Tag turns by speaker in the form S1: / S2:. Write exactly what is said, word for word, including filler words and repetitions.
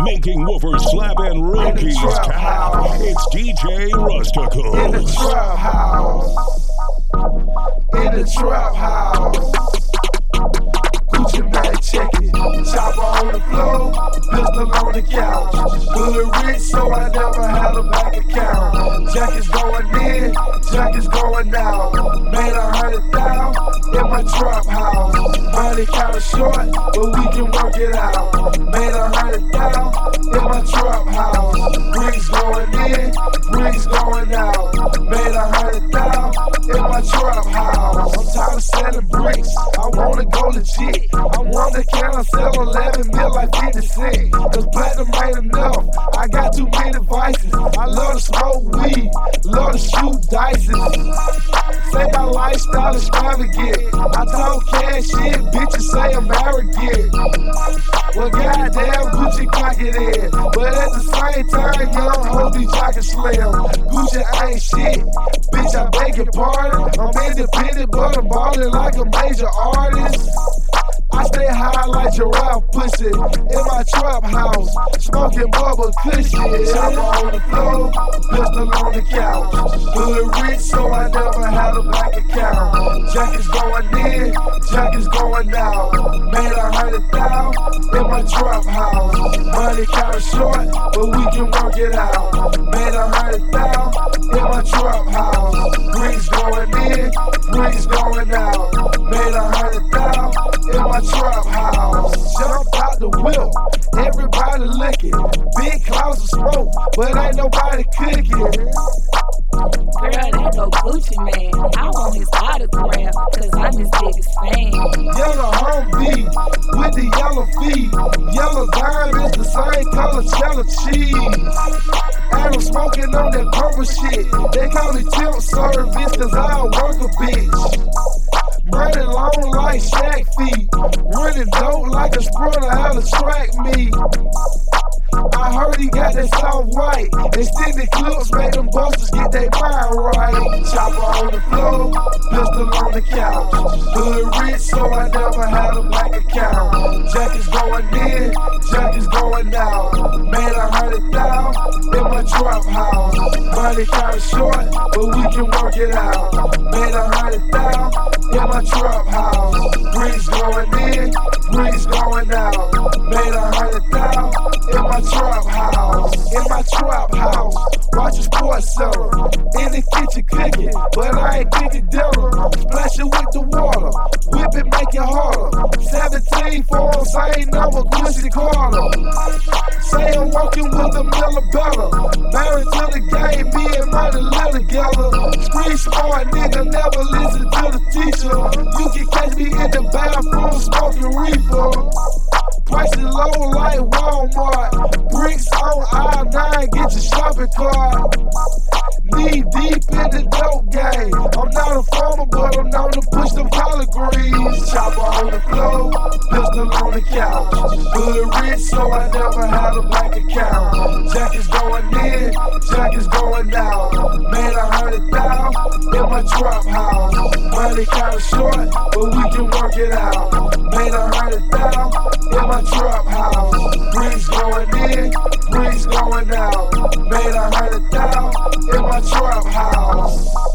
S1: Making woofers slap and rookies tap. It's D J Rustical.
S2: In the trap house. In the trap house. Gucci Mane check it. Chopper on the floor, pistol on the couch. Hood rich, so I never had a bank account. Jack is going in, Jack is going out. Made a hundred thousand in my trap house. Money kinda short, but we can work it out. Made a hundred thousand in my trap house. Bricks going in, bricks going out. Made a hundred thousand in my trap house. I'm tired of selling bricks, I wanna go legit. I wonder can I sell eleven mil like fifty cent? Cause platinum ain't enough, I got too many vices. I love to smoke weed, love to shoot dices. Say my lifestyle extravagant, I talk cash shit, bitches say I'm arrogant. Well goddamn Gucci cock it in, but at the same time young hoe be jock and slam. Gucci ain't shit, bitch I beg your pardon. I'm independent but I'm ballin' like a major artist. I stay high like giraffe pussy in my trap house, smoking bubble cushion. Chopper on the floor, pistol on the couch. Hood rich, so I never had a bank account. Jack is going in, Jack is going out. Made a hundred thousand in my trap house. Money kinda short, but we can work it out. Made a hundred thousand in my trap house. Bricks going in, bricks going out. Made a hundred thousand in my trap house. Jump out the whip, everybody looking. Big clouds of smoke, but ain't nobody cooking.
S3: Girl, that go Gucci Mane. I want his autograph, cause I'm his biggest fan.
S2: Yellow Humvee with the yellow feet. Yellow diamonds, the same color cheddar cheese. And I'm smoking on that purple shit. They call me tilt service, cause I work a bitch. Running long like Shaq feet. Running dope like a sprinter, how to track me. I heard he got that soft white. Extended clips make them busters get their mind right. Chopper on the floor, pistol on the couch. Hood rich, so I never had a bank account. Jack is going in, Jack is going out. Made a hundred thousand in my trap house. Money kinda short, but we can work it out. Made a hundred thousand in my trap house. Bricks going in, bricks going out. Made a hundred thousand in my trap house. In my trap house, watch a sports center. In the kitchen cooking, but I ain't cooking dinner. Splash it with the water, whip it, make it harder. seventeen for them, same number, Quincy Carter. Say I'm working with a Miller better. Married to the game, me and money live together. Street smart nigga, never listen to the teacher. You can catch me in the bathroom smoking reefer. Prices low like Walmart. Bricks on aisle nine, get your shopping cart. Knee deep in the dope game. I'm not a farmer, but I'm known to push them collard greens. Chopper on the floor, pistol on the couch. Hood rich, so I never had a bank account. Jack is going in, Jack is going out. Made a hundred thousand in my trap house. Money kinda short, but we can work it out. Made a hundred thousand in my trap house. Bricks going in, bricks going out. Made a hundred thousand in my trap house.